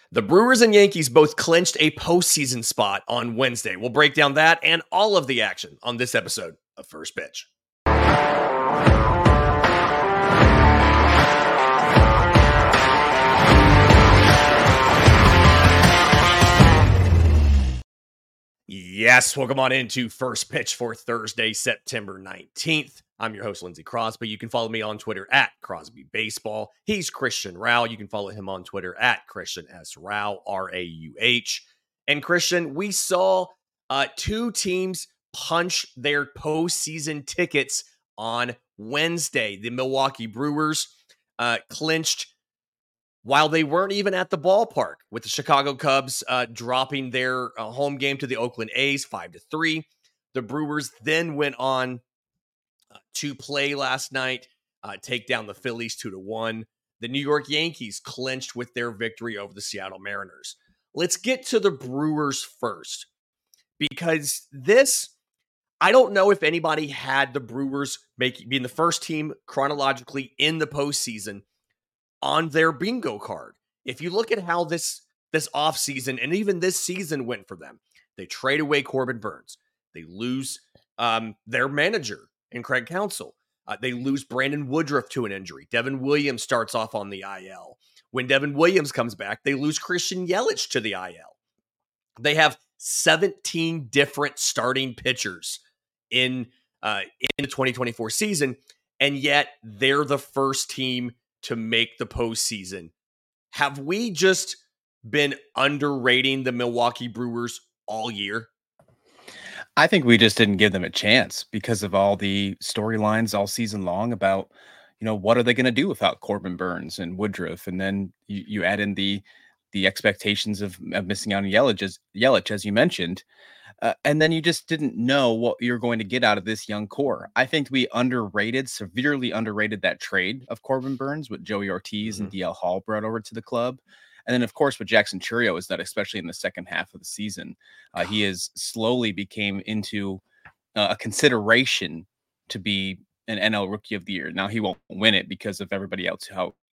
The Brewers and Yankees both clinched a postseason spot on Wednesday. We'll break down that and all of the action on this episode of First Pitch. Yes, welcome on into First Pitch for Thursday, September 19th. I'm your host, Lindsey Crosby. You can follow me on Twitter at Crosby Baseball. He's Christian Rao. You can follow him on Twitter at Christian S. Rao, R-A-U-H. And Christian, we saw two teams punch their postseason tickets on Wednesday. The Milwaukee Brewers clinched while they weren't even at the ballpark, with the Chicago Cubs dropping their home game to the Oakland A's 5-3. The Brewers then went on to play last night, take down the Phillies 2-1. The New York Yankees clinched with their victory over the Seattle Mariners. Let's get to the Brewers first, because I don't know if anybody had the Brewers being the first team chronologically in the postseason on their bingo card. If you look at how this offseason and even this season went for them, they trade away Corbin Burnes. They lose their manager in Craig Counsell. They lose Brandon Woodruff to an injury. Devin Williams starts off on the IL. When Devin Williams comes back, they lose Christian Yelich to the IL. They have 17 different starting pitchers in the 2024 season, and yet they're the first team to make the postseason. Have we just been underrating the Milwaukee Brewers all year? I think we just didn't give them a chance because of all the storylines all season long about, what are they going to do without Corbin Burnes and Woodruff? And then you add in the expectations of missing out on Yelich, as you mentioned. And then you just didn't know what you're going to get out of this young core. I think we severely underrated that trade of Corbin Burnes with Joey Ortiz and DL Hall brought over to the club. And then, of course, with Jackson Chourio is that, especially in the second half of the season, he has slowly became into a consideration to be an NL Rookie of the Year. Now, he won't win it because of everybody else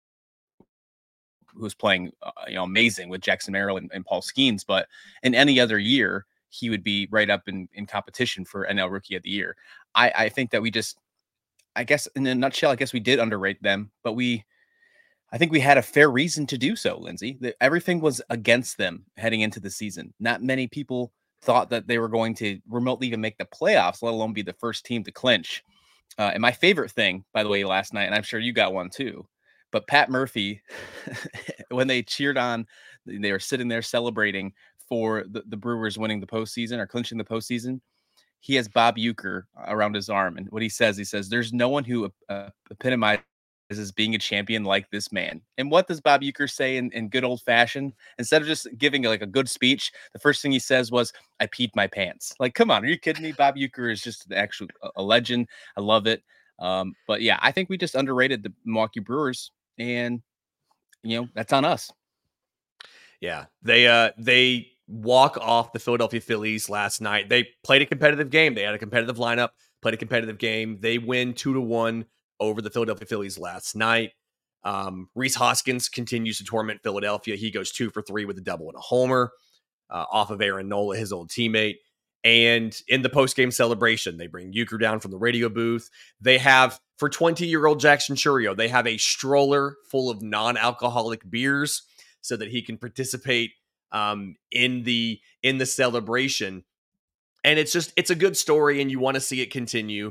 who's playing amazing with Jackson Merrill and Paul Skeens. But in any other year, he would be right up in competition for NL Rookie of the Year. I think that I guess in a nutshell, we did underrate them, but I think we had a fair reason to do so, Lindsey. Everything was against them heading into the season. Not many people thought that they were going to remotely even make the playoffs, let alone be the first team to clinch. And my favorite thing, by the way, last night, and I'm sure you got one too, but Pat Murphy, when they cheered on, they were sitting there celebrating for the Brewers winning the postseason or clinching the postseason. He has Bob Uecker around his arm. And what he says, there's no one who epitomizes being a champion like this man. And what does Bob Uecker say in good old fashion? Instead of just giving like a good speech, the first thing he says was, "I peed my pants." Like, come on, are you kidding me? Bob Uecker is just a legend. I love it. But yeah, I think we just underrated the Milwaukee Brewers, and that's on us. Yeah, they walk off the Philadelphia Phillies last night. They played a competitive game. They had a competitive lineup, played a competitive game. They win 2-1 over the Philadelphia Phillies last night. Rhys Hoskins continues to torment Philadelphia. He goes 2 for 3 with a double and a homer off of Aaron Nola, his old teammate. And in the post-game celebration, they bring Uecker down from the radio booth. They have, for 20-year-old Jackson Chourio, they have a stroller full of non-alcoholic beers so that he can participate in the celebration. And it's a good story, and you want to see it continue.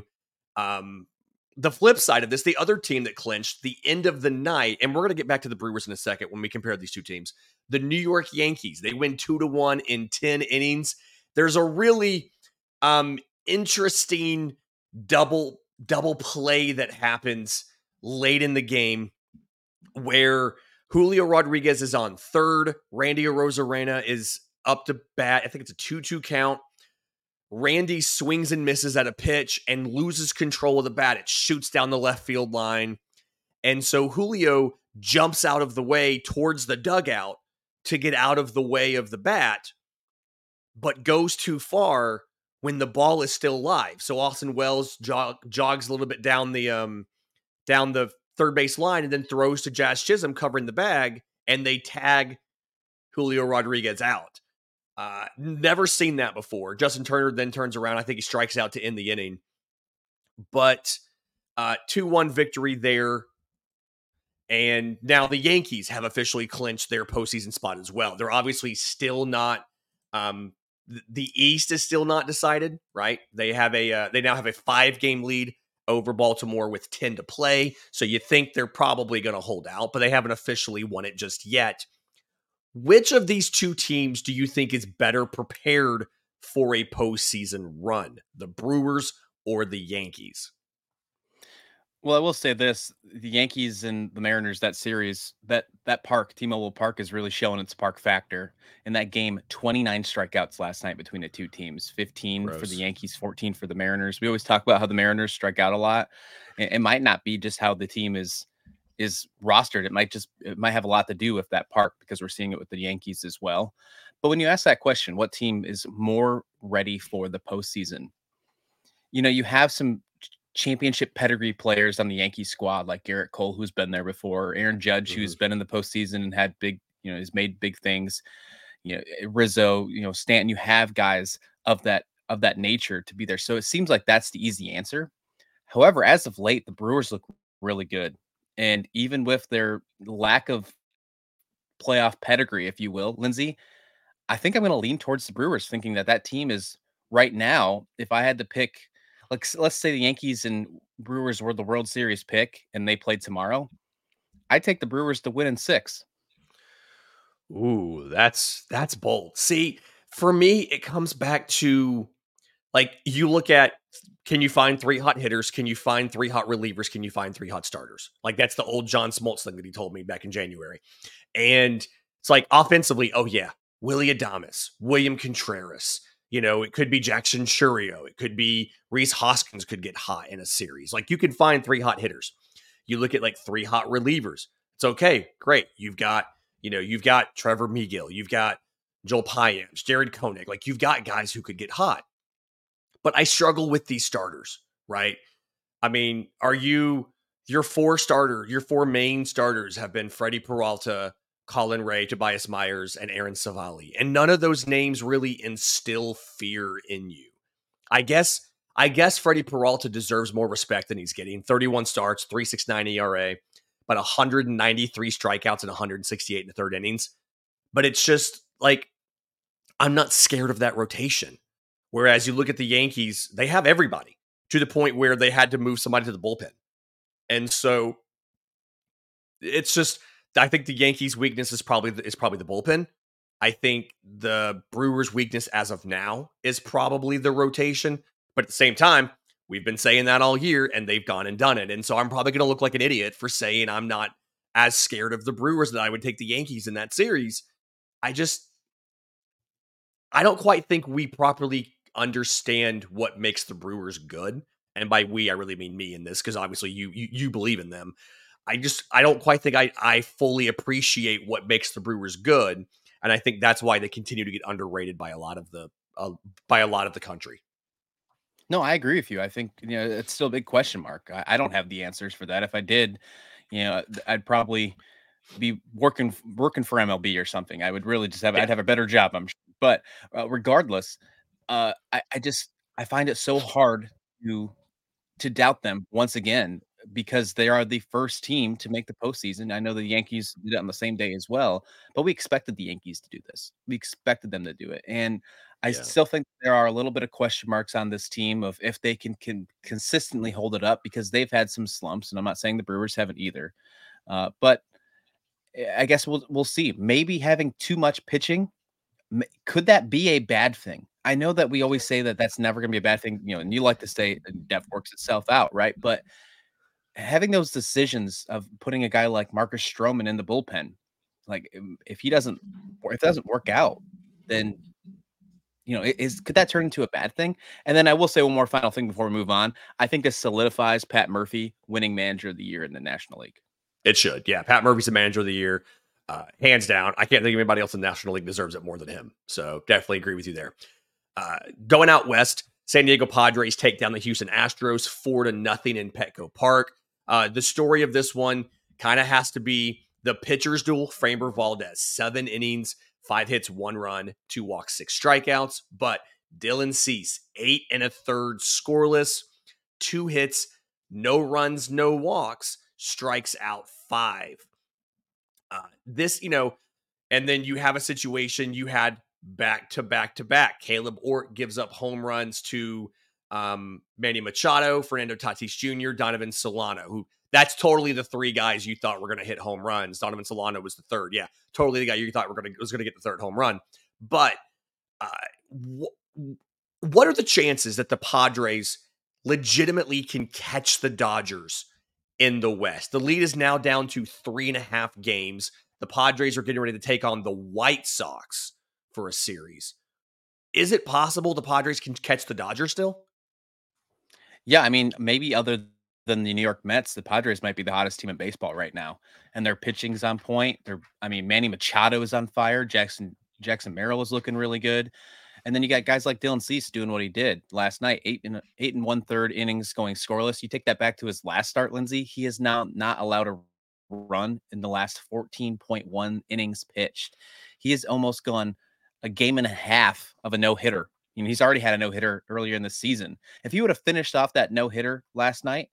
The flip side of this, the other team that clinched the end of the night, and we're going to get back to the Brewers in a second when we compare these two teams, the New York Yankees. They win 2-1 in 10 innings. There's a really interesting double play that happens late in the game where Julio Rodriguez is on third. Randy Arozarena is up to bat. I think it's a 2-2 count. Randy swings and misses at a pitch and loses control of the bat. It shoots down the left field line. And so Julio jumps out of the way towards the dugout to get out of the way of the bat, but goes too far when the ball is still live. So Austin Wells jogs a little bit down the third base line and then throws to Jazz Chisholm covering the bag, and they tag Julio Rodriguez out. Never seen that before. Justin Turner then turns around. I think he strikes out to end the inning. But 2-1 victory there. And now the Yankees have officially clinched their postseason spot as well. They're obviously still not. The East is still not decided, right? They have they now have a 5-game lead over Baltimore with 10 to play. So you think they're probably going to hold out, but they haven't officially won it just yet. Which of these two teams do you think is better prepared for a postseason run? The Brewers or the Yankees? Well, I will say this: the Yankees and the Mariners, that series, that park, T-Mobile Park, is really showing its park factor. In that game, 29 strikeouts last night between the two teams, 15 for the Gross. Yankees, 14 for the Mariners. We always talk about how the Mariners strike out a lot. It might not be just how the team is rostered. It might have a lot to do with that park, because we're seeing it with the Yankees as well. But when you ask that question, what team is more ready for the postseason? You have some championship pedigree players on the Yankee squad, like Garrett Cole, who's been there before, Aaron Judge, who's been in the postseason and had big, has made big things, Rizzo, Stanton. You have guys of that nature to be there. So it seems like that's the easy answer. However, as of late, the Brewers look really good. And even with their lack of playoff pedigree, if you will, Lindsay, I think I'm going to lean towards the Brewers, thinking that team is right now, if I had to pick, like, let's say the Yankees and Brewers were the World Series pick and they played tomorrow, I'd take the Brewers to win in 6. Ooh, that's bold. See, for me, it comes back to, like, you look at, can you find 3 hot hitters? Can you find 3 hot relievers? Can you find 3 hot starters? Like, that's the old John Smoltz thing that he told me back in January. And it's like, offensively, oh yeah, Willy Adames, William Contreras. It could be Jackson Churio. It could be Rhys Hoskins could get hot in a series. Like, you can find 3 hot hitters. You look at like 3 hot relievers. It's okay, great. You've got Trevor Megill. You've got Joel Payamps, Jared Koenig. Like, you've got guys who could get hot. But I struggle with these starters, right? I mean, your 4 main starters have been Freddie Peralta, Colin Ray, Tobias Myers, and Aaron Savali. And none of those names really instill fear in you. I guess Freddie Peralta deserves more respect than he's getting. 31 starts, 3.69 ERA, but 193 strikeouts and 168 in the third innings. But it's just like, I'm not scared of that rotation. Whereas you look at the Yankees, they have everybody to the point where they had to move somebody to the bullpen. And so it's just, I think the Yankees' weakness is probably the bullpen. I think the Brewers' weakness as of now is probably the rotation. But at the same time, we've been saying that all year, and they've gone and done it. And so I'm probably going to look like an idiot for saying I'm not as scared of the Brewers that I would take the Yankees in that series. I don't quite think we properly understand what makes the Brewers good. And by we, I really mean me in this, because obviously you believe in them. I don't quite think I fully appreciate what makes the Brewers good. And I think that's why they continue to get underrated by a lot of the country. No, I agree with you. I think, it's still a big question mark. I don't have the answers for that. If I did, I'd probably be working for MLB or something. I would really just I'd have a better job, I'm sure. But regardless, I find it so hard to doubt them once again, because they are the first team to make the postseason. I know the Yankees did it on the same day as well, but we expected the Yankees to do this. We expected them to do it. And I Yeah. still think there are a little bit of question marks on this team of if they can consistently hold it up, because they've had some slumps, and I'm not saying the Brewers haven't either. But I guess we'll see. Maybe having too much pitching, could that be a bad thing? I know that we always say that that's never going to be a bad thing, and you like to say depth works itself out, right? But having those decisions of putting a guy like Marcus Stroman in the bullpen, like, if it doesn't work out, then could that turn into a bad thing? And then I will say one more final thing before we move on. I think this solidifies Pat Murphy winning Manager of the Year in the National League. It should. Yeah. Pat Murphy's the Manager of the Year. Hands down. I can't think of anybody else in the National League deserves it more than him. So definitely agree with you there. Going out west, San Diego Padres take down the Houston Astros 4-0 in Petco Park. The story of this one kind of has to be the pitcher's duel. Framber Valdez, 7 innings, 5 hits, 1 run, 2 walks, 6 strikeouts. But Dylan Cease, 8 1/3 scoreless, 2 hits, no runs, no walks, strikes out 5. And then you have a situation you had back to back to back. Caleb Ort gives up home runs to Manny Machado, Fernando Tatis Jr., Donovan Solano, who that's totally the 3 guys you thought were going to hit home runs. Donovan Solano was the third. Yeah, totally the guy you thought was going to get the 3rd home run. But what are the chances that the Padres legitimately can catch the Dodgers in the West? The lead is now down to 3.5 games. The Padres are getting ready to take on the White Sox for a series. Is it possible the Padres can catch the Dodgers still? Yeah, I mean, maybe other than the New York Mets, the Padres might be the hottest team in baseball right now, and their pitching's on point. Manny Machado is on fire. Jackson Merrill is looking really good, and then you got guys like Dylan Cease doing what he did last night, 8 1/3 innings going scoreless. You take that back to his last start, Lindsay. He is now not allowed a run in the last 14.1 innings pitched. He has almost gone a game and a half of a no-hitter. He's already had a no-hitter earlier in the season. If he would have finished off that no-hitter last night,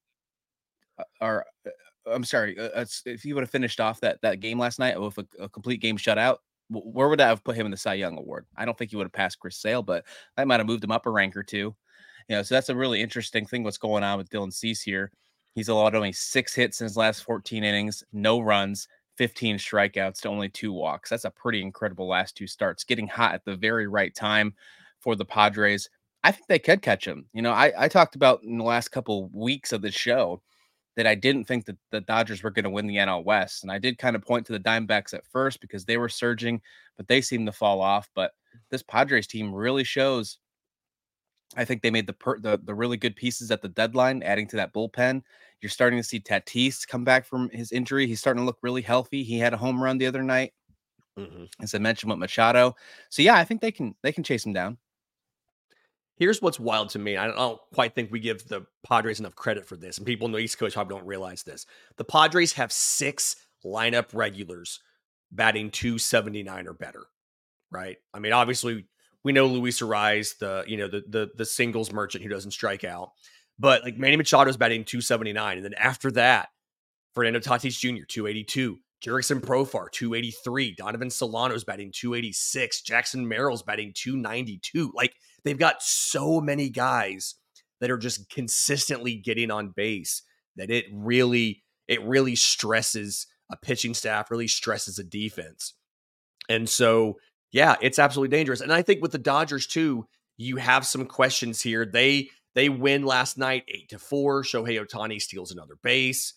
if he would have finished off that game last night with a complete game shutout, where would that have put him in the Cy Young Award? I don't think he would have passed Chris Sale, but that might have moved him up a rank or two. So that's a really interesting thing what's going on with Dylan Cease here. He's allowed only 6 hits in his last 14 innings, no runs, 15 strikeouts to only 2 walks. That's a pretty incredible last 2 starts, getting hot at the very right time for the Padres. I think they could catch him. I talked about in the last couple weeks of the show that I didn't think that the Dodgers were going to win the NL West. And I did kind of point to the Diamondbacks at first because they were surging, but they seemed to fall off. But this Padres team really shows. I think they made the really good pieces at the deadline, adding to that bullpen. You're starting to see Tatis come back from his injury. He's starting to look really healthy. He had a home run the other night, as I mentioned with Machado. So yeah, I think they can chase him down. Here's what's wild to me. I don't quite think we give the Padres enough credit for this, and people in the East Coast probably don't realize this. The Padres have 6 lineup regulars batting .279 or better, right? I mean, obviously, we know Luis Arraez, the singles merchant who doesn't strike out, but like Manny Machado's batting .279, and then after that, Fernando Tatis Jr. 282, Jurickson Profar 283, Donovan Solano's batting .286, Jackson Merrill's batting .292. Like, they've got so many guys that are just consistently getting on base that it really stresses a pitching staff, really stresses a defense. And so, yeah, it's absolutely dangerous. And I think with the Dodgers too, you have some questions here. They win last night 8-4. Shohei Ohtani steals another base.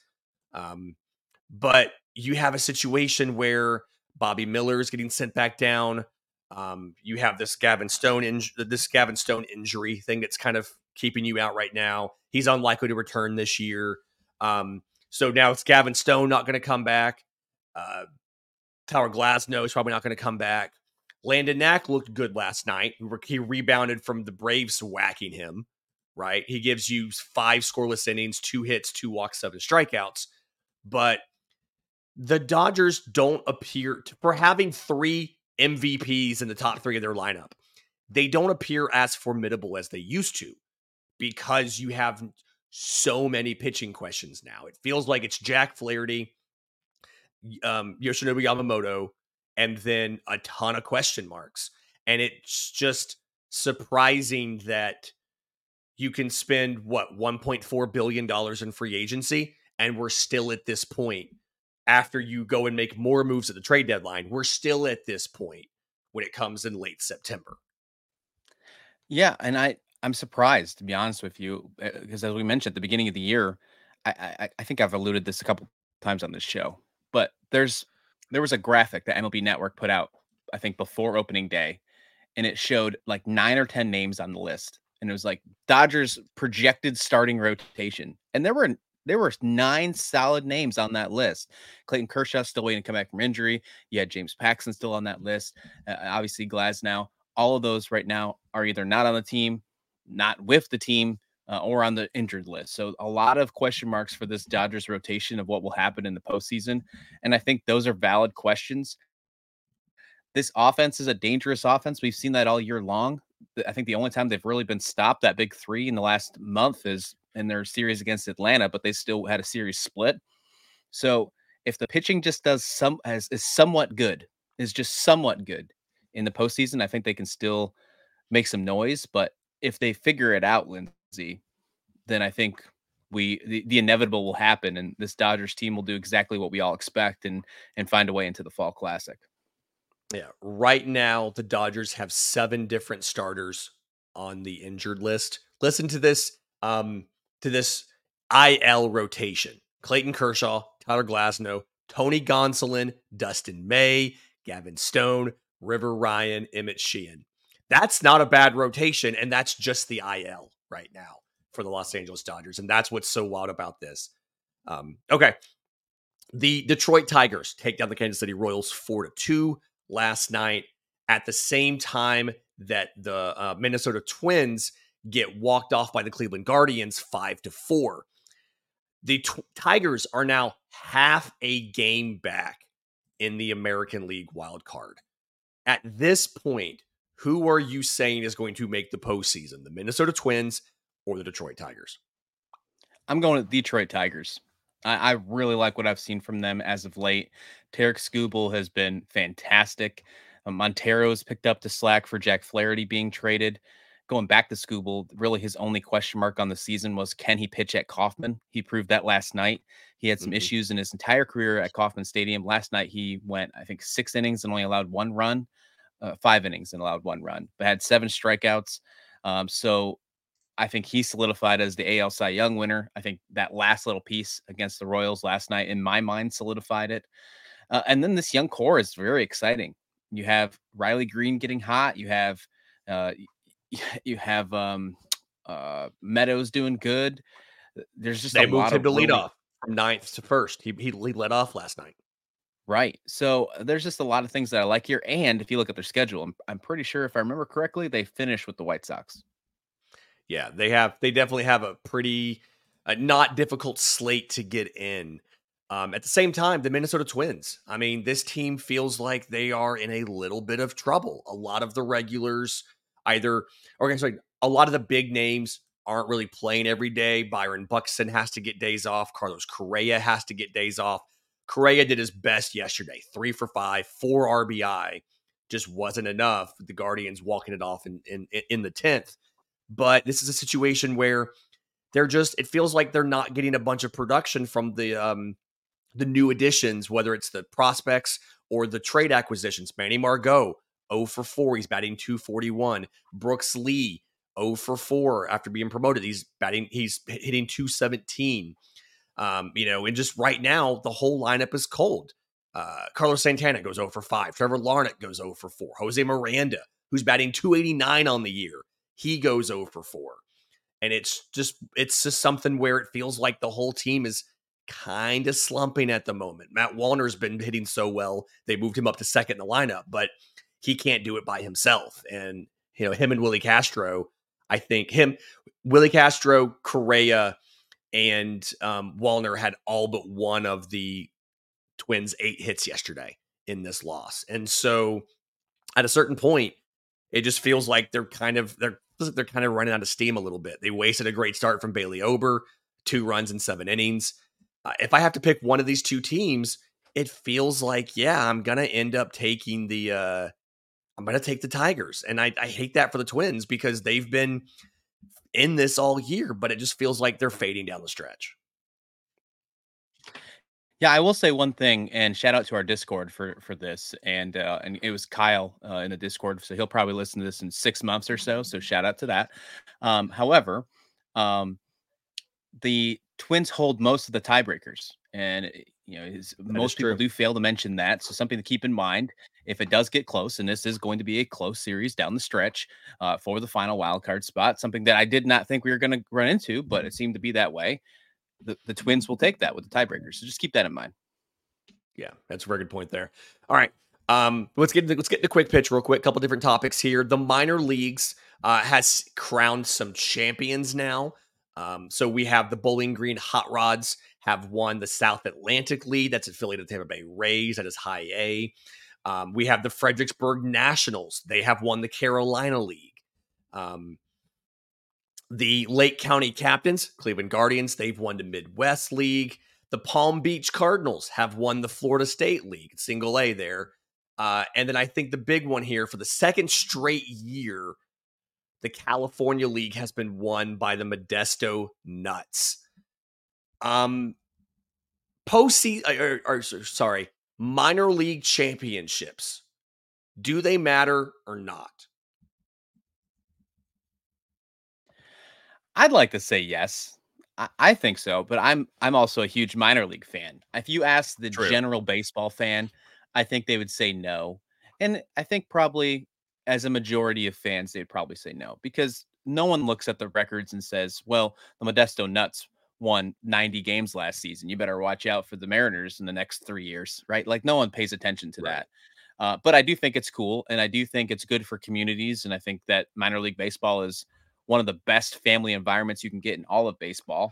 But you have a situation where Bobby Miller is getting sent back down. You have this Gavin Stone injury thing that's kind of keeping you out right now. He's unlikely to return this year. So now it's Gavin Stone not going to come back. Tyler Glasnow is probably not going to come back. Landon Knack looked good last night. He rebounded from the Braves whacking him, right? He gives you 5 scoreless innings, 2 hits, 2 walks, 7 strikeouts. But the Dodgers don't appear to, for having 3 MVPs in the top 3 of their lineup, they don't appear as formidable as they used to because you have so many pitching questions now. It feels like it's Jack Flaherty, Yoshinobu Yamamoto, and then a ton of question marks. And it's just surprising that you can spend, $1.4 billion in free agency, and we're still at this point. After you go and make more moves at the trade deadline, we're still at this point when it comes in late September. Yeah, and I'm surprised, to be honest with you, because as we mentioned at the beginning of the year, I think I've alluded this a couple times on this show, but there was a graphic that MLB Network put out, I think before opening day, and it showed like 9 or 10 names on the list, and it was like Dodgers projected starting rotation, and there were 9 solid names on that list. Clayton Kershaw still waiting to come back from injury. You had James Paxton still on that list. Obviously, Glasnow. All of those right now are either not on the team, not with the team, or on the injured list. So a lot of question marks for this Dodgers rotation of what will happen in the postseason. And I think those are valid questions this offense is a dangerous offense. We've seen that all year long. I think the only time they've really been stopped, that big three in the last month, is in their series against Atlanta, but they still had a series split. So if the pitching just is somewhat good, is just somewhat good in the postseason, I think they can still make some noise. But if they figure it out, Lindsay, then I think the inevitable will happen, and this Dodgers team will do exactly what we all expect and find a way into the Fall Classic. Yeah, right now the Dodgers have 7 different starters on the injured list. Listen to this IL rotation: Clayton Kershaw, Tyler Glasnow, Tony Gonsolin, Dustin May, Gavin Stone, River Ryan, Emmett Sheehan. That's not a bad rotation, and that's just the IL right now for the Los Angeles Dodgers, and that's what's so wild about this. Okay, the Detroit Tigers take down the Kansas City Royals 4-2 last night, at the same time that the Minnesota Twins get walked off by the Cleveland Guardians 5-4. The Tigers are now half a game back in the American League wild card. At this point, who are you saying is going to make the postseason, the Minnesota Twins or the Detroit Tigers? I'm going with Detroit Tigers. I really like what I've seen from them as of late. Tarek Skubal has been fantastic. Montero's picked up the slack for Jack Flaherty being traded. Going back to Skubal, really his only question mark on the season was, can he pitch at Kauffman? He proved that last night. He had some issues in his entire career at Kauffman Stadium. Last night he went, I think, 6 innings and only allowed 1 run, 5 innings and allowed 1 run, but had 7 strikeouts. So I think he solidified as the AL Cy Young winner. I think that last little piece against the Royals last night, in my mind, solidified it. And then this young core is very exciting. You have Riley Green getting hot. You have uh, you have Meadows doing good. There's just They a moved lot him of to lead really off from 9th to 1st. He led off last night. right. So there's just a lot of things that I like here. And if you look at their schedule, I'm pretty sure, if I remember correctly, they finished with the White Sox. Yeah, they definitely have a pretty not difficult slate to get in. At the same time, the Minnesota Twins. I mean, this team feels like they are in a little bit of trouble. A lot of the regulars, a lot of the big names aren't really playing every day. Byron Buxton has to get days off. Carlos Correa has to get days off. Correa did his best yesterday, 3 for 5, 4 RBI. Just wasn't enough. The Guardians walking it off in the 10th. But this is a situation where it feels like they're not getting a bunch of production from the new additions, whether it's the prospects or the trade acquisitions. Manny Margot, 0 for 4. He's batting 241. Brooks Lee, 0 for 4 after being promoted. He's hitting 217. And just right now, the whole lineup is cold. Carlos Santana goes 0 for 5. Trevor Larnach goes 0 for 4. Jose Miranda, who's batting 289 on the year, he goes 0 for 4. And it's just something where it feels like the whole team is kind of slumping at the moment. Matt Wallner's been hitting so well, they moved him up to second in the lineup, but he can't do it by himself. And, him and Willie Castro, I think Willie Castro, Correa, and Wallner had all but one of the Twins' 8 hits yesterday in this loss. And so at a certain point, it just feels like they're kind of running out of steam a little bit. They wasted a great start from Bailey Ober, 2 runs in 7 innings. If I have to pick one of these two teams, it feels like, I'm going to end up taking I'm going to take the Tigers. And I hate that for the Twins because they've been in this all year, but it just feels like they're fading down the stretch. Yeah, I will say one thing, and shout out to our Discord for this, and it was Kyle in the Discord, so he'll probably listen to this in 6 months or so. So shout out to that. However, the Twins hold most of the tiebreakers, and most people do fail to mention that. So something to keep in mind if it does get close, and this is going to be a close series down the stretch for the final wild card spot. Something that I did not think we were going to run into, but it seemed to be that way. The Twins will take that with the tiebreakers. So just keep that in mind. Yeah, that's a very good point there. All right. Let's get the quick pitch real quick. Couple different topics here. The minor leagues has crowned some champions now. So we have the Bowling Green Hot Rods have won the South Atlantic League. That's affiliated with Tampa Bay Rays. That is high A. We have the Fredericksburg Nationals. They have won the Carolina League. The Lake County Captains, Cleveland Guardians, they've won the Midwest League. The Palm Beach Cardinals have won the Florida State League, single A there. And then I think the big one here for the second straight year, the California League has been won by the Modesto Nuts. Minor league championships. Do they matter or not? I'd like to say yes. I think so, but I'm also a huge minor league fan. If you ask the True. general baseball fan, I think they would say no. And I think probably as a majority of fans, they'd probably say no because no one looks at the records and says, well, the Modesto Nuts won 90 games last season. You better watch out for the Mariners in the next 3 years, right? Like no one pays attention to Right. that. But I do think it's cool and I do think it's good for communities. And I think that minor league baseball is one of the best family environments you can get in all of baseball.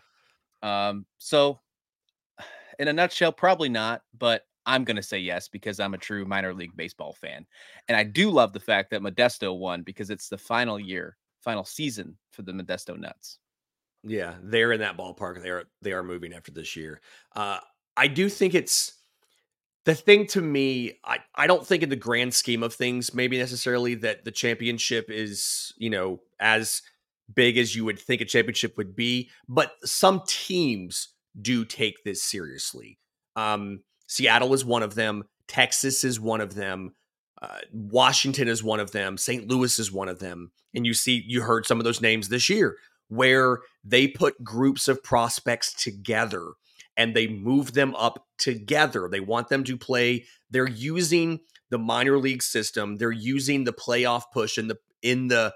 So, in a nutshell, probably not, but I'm going to say yes because I'm a true minor league baseball fan. And I do love the fact that Modesto won because it's the final season for the Modesto Nuts. Yeah, they're in that ballpark. They are moving after this year. I do think it's the thing to me. I don't think in the grand scheme of things, maybe necessarily that the championship is as big as you would think a championship would be, but some teams do take this seriously. Seattle is one of them. Texas is one of them. Washington is one of them. St. Louis is one of them. And you heard some of those names this year where they put groups of prospects together and they move them up together. They want them to play. They're using the minor league system. They're using the playoff push in the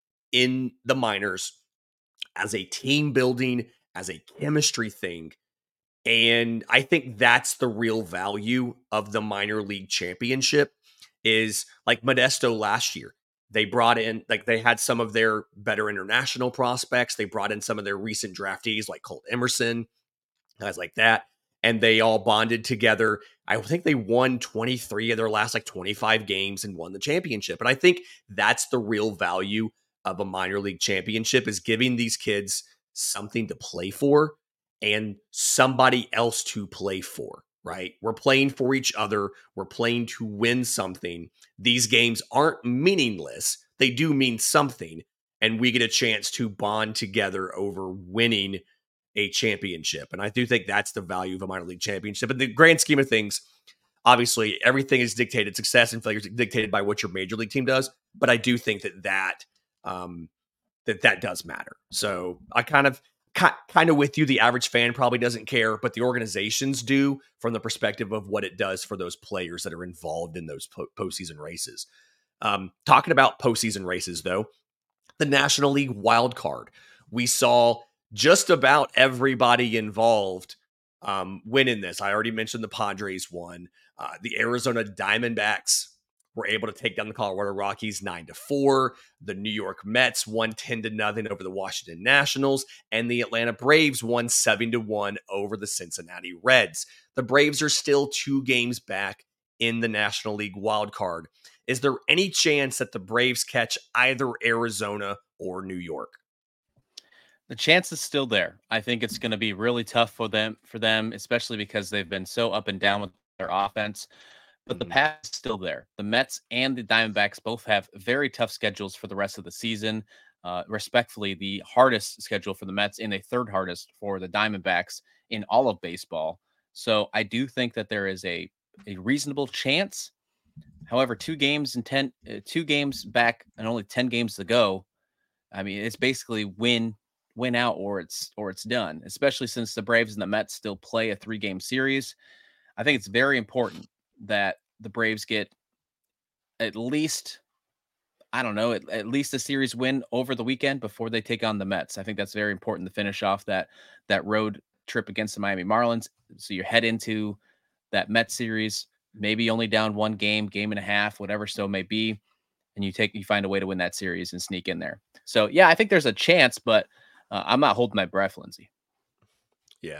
minors as a team building, as a chemistry thing. And I think that's the real value of the minor league championship is like Modesto last year. They brought in, like, they had some of their better international prospects. They brought in some of their recent draftees, like Colt Emerson, guys like that. And they all bonded together. I think they won 23 of their last 25 games and won the championship. And I think that's the real value of a minor league championship is giving these kids something to play for and somebody else to play for, right? We're playing for each other. We're playing to win something. These games aren't meaningless. They do mean something. And we get a chance to bond together over winning a championship. And I do think that's the value of a minor league championship. In the grand scheme of things, obviously everything is dictated, success and failure is dictated by what your major league team does. But I do think that does matter. So I kind of with you. The average fan probably doesn't care, but the organizations do from the perspective of what it does for those players that are involved in those postseason races. Talking about postseason races, though, the National League wild card, we saw just about everybody involved win in this. I already mentioned the Padres won. The Arizona Diamondbacks were able to take down the Colorado Rockies 9-4. The New York Mets won 10-0 over the Washington Nationals, and the Atlanta Braves won 7-1 over the Cincinnati Reds. The Braves are still 2 games back in the National League wild card. Is there any chance that the Braves catch either Arizona or New York? The chance is still there. I think it's going to be really tough for them, especially because they've been so up and down with their offense. But the path is still there. The Mets and the Diamondbacks both have very tough schedules for the rest of the season. Respectfully, the hardest schedule for the Mets and the third hardest for the Diamondbacks in all of baseball. So I do think that there is a reasonable chance. However, 2 games back and only 10 games to go. I mean, it's basically win out or it's done, especially since the Braves and the Mets still play a 3-game series. I think it's very important that the Braves get at least, I don't know, at least a series win over the weekend before they take on the Mets. I think that's very important to finish off that road trip against the Miami Marlins. So you head into that Mets series, maybe only down 1 game and a half, whatever so may be, and you find a way to win that series and sneak in there. So yeah, I think there's a chance, but I'm not holding my breath, Lindsay. Yeah.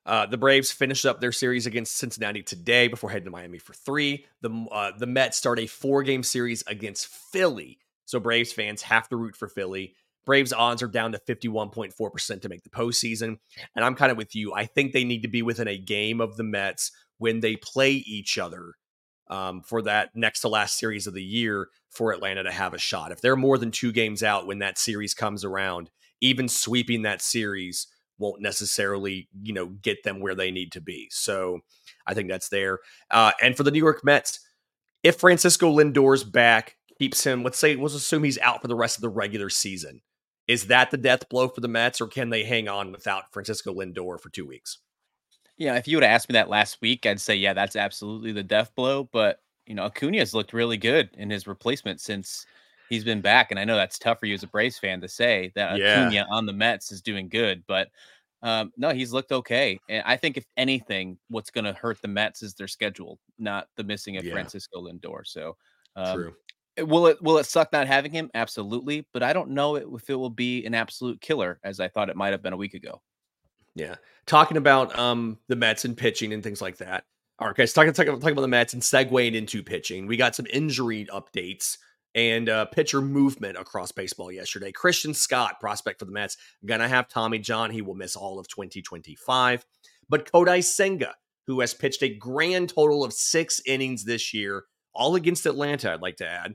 The Braves finished up their series against Cincinnati today before heading to Miami for 3. The Mets start a 4-game series against Philly. So Braves fans have to root for Philly. Braves odds are down to 51.4% to make the postseason. And I'm kind of with you. I think they need to be within a game of the Mets when they play each other for that next to last series of the year for Atlanta to have a shot. If they're more than 2 games out when that series comes around, even sweeping that series won't necessarily, get them where they need to be. So I think that's there. And for the New York Mets, if Francisco Lindor's back, keeps him, let's assume he's out for the rest of the regular season. Is that the death blow for the Mets, or can they hang on without Francisco Lindor for 2 weeks? Yeah, if you would have asked me that last week, I'd say, yeah, that's absolutely the death blow. But, Acuna's looked really good in his replacement since he's been back. And I know that's tough for you as a Braves fan to say that Yeah. Acuna on the Mets is doing good, but no, he's looked okay. And I think if anything, what's going to hurt the Mets is their schedule, not the missing of Yeah. Francisco Lindor. So, um, True. will it suck not having him? Absolutely. But I don't know if it will be an absolute killer as I thought it might have been a week ago. Yeah. Talking about the Mets and pitching and things like that. All right, guys, talking about the Mets and segueing into pitching. We got some injury updates and pitcher movement across baseball yesterday. Christian Scott, prospect for the Mets, gonna have Tommy John. He will miss all of 2025. But Kodai Senga, who has pitched a grand total of 6 innings this year, all against Atlanta, I'd like to add,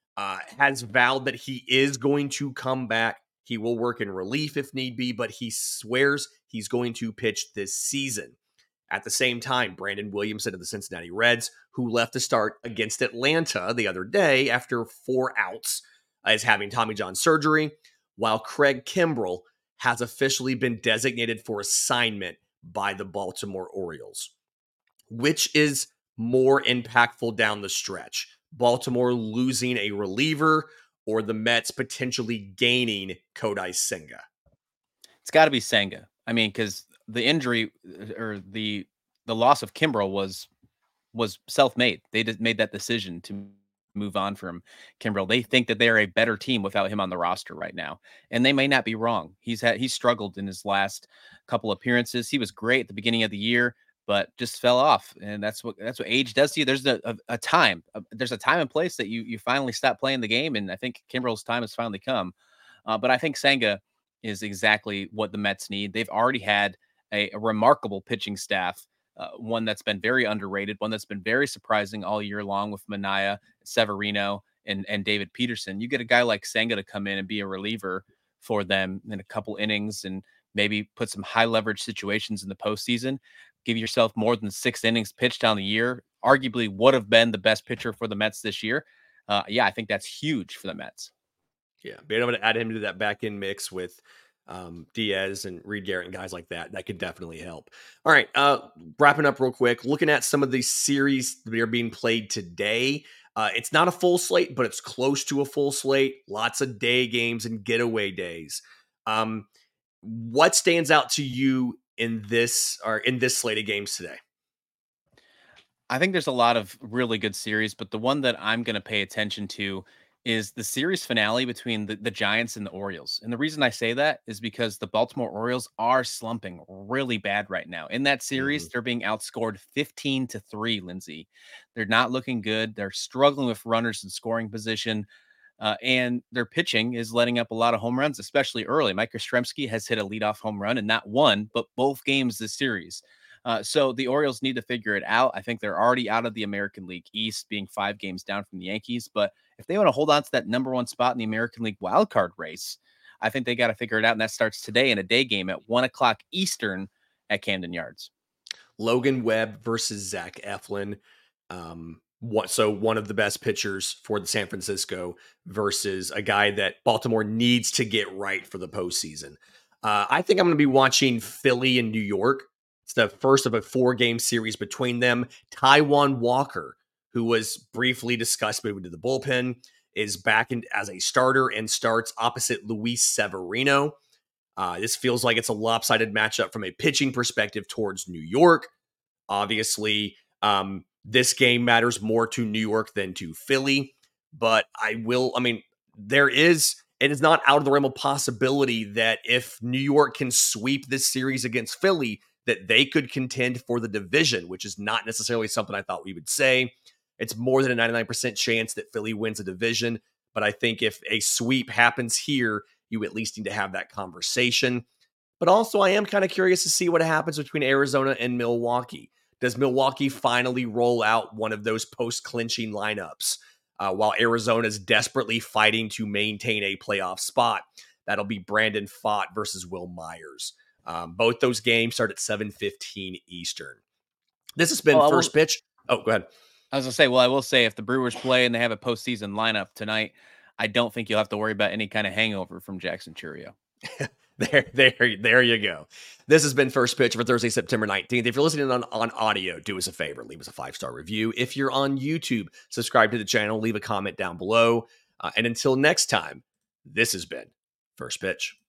has vowed that he is going to come back. He will work in relief if need be, but he swears he's going to pitch this season. At the same time, Brandon Williamson of the Cincinnati Reds, who left to start against Atlanta the other day after 4 outs, is having Tommy John surgery, while Craig Kimbrell has officially been designated for assignment by the Baltimore Orioles. Which is more impactful down the stretch? Baltimore losing a reliever or the Mets potentially gaining Kodai Senga? It's got to be Senga. I mean, because the injury or the loss of Kimbrel was self-made. They just made that decision to move on from Kimbrel. They think that they're a better team without him on the roster right now, and they may not be wrong. He's struggled in his last couple appearances. He was great at the beginning of the year, but just fell off, and that's what age does to you. There's a time, there's a time and place that you finally stop playing the game, and I think Kimbrel's time has finally come. But I think Senga is exactly what the Mets need. They've already had a remarkable pitching staff, one that's been very underrated, one that's been very surprising all year long with Manaea, Severino, and David Peterson. You get a guy like Senga to come in and be a reliever for them in a couple innings and maybe put some high leverage situations in the postseason. Give yourself more than 6 innings pitched on the year. Arguably would have been the best pitcher for the Mets this year. Yeah, I think that's huge for the Mets. Yeah, being able to add him to that back end mix with Diaz and Reed Garrett and guys like that could definitely help. All right, wrapping up real quick, looking at some of these series that are being played today. It's not a full slate, but it's close to a full slate. Lots of day games and getaway days. What stands out to you in this slate of games today? I think there's a lot of really good series, but the one that I'm going to pay attention to is the series finale between the Giants and the Orioles. And the reason I say that is because the Baltimore Orioles are slumping really bad right now. In that series, they're being outscored 15-3, Lindsay. They're not looking good. They're struggling with runners in scoring position. And their pitching is letting up a lot of home runs, especially early. Mike Yastrzemski has hit a leadoff home run in not one, but both games this series. So the Orioles need to figure it out. I think they're already out of the American League East, being 5 games down from the Yankees. But if they want to hold on to that number 1 spot in the American League wildcard race, I think they got to figure it out. And that starts today in a day game at 1:00 Eastern at Camden Yards. Logan Webb versus Zach Eflin. One of the best pitchers for the San Francisco versus a guy that Baltimore needs to get right for the postseason. I think I'm going to be watching Philly and New York. It's the first of a 4-game series between them. Taijuan Walker, who was briefly discussed moving to the bullpen, is back as a starter and starts opposite Luis Severino. This feels like it's a lopsided matchup from a pitching perspective towards New York. Obviously, this game matters more to New York than to Philly, but it is not out of the realm of possibility that if New York can sweep this series against Philly, that they could contend for the division, which is not necessarily something I thought we would say. It's more than a 99% chance that Philly wins a division. But I think if a sweep happens here, you at least need to have that conversation. But also, I am kind of curious to see what happens between Arizona and Milwaukee. Does Milwaukee finally roll out one of those post-clinching lineups while Arizona is desperately fighting to maintain a playoff spot? That'll be Brandon Pfaadt versus Will Myers. Both those games start at 7:15 Eastern. This has been First Pitch. Oh, go ahead. I was going to say, well, I will say if the Brewers play and they have a postseason lineup tonight, I don't think you'll have to worry about any kind of hangover from Jackson Chourio. There you go. This has been First Pitch for Thursday, September 19th. If you're listening on audio, do us a favor. Leave us a 5-star review. If you're on YouTube, subscribe to the channel. Leave a comment down below. And until next time, this has been First Pitch.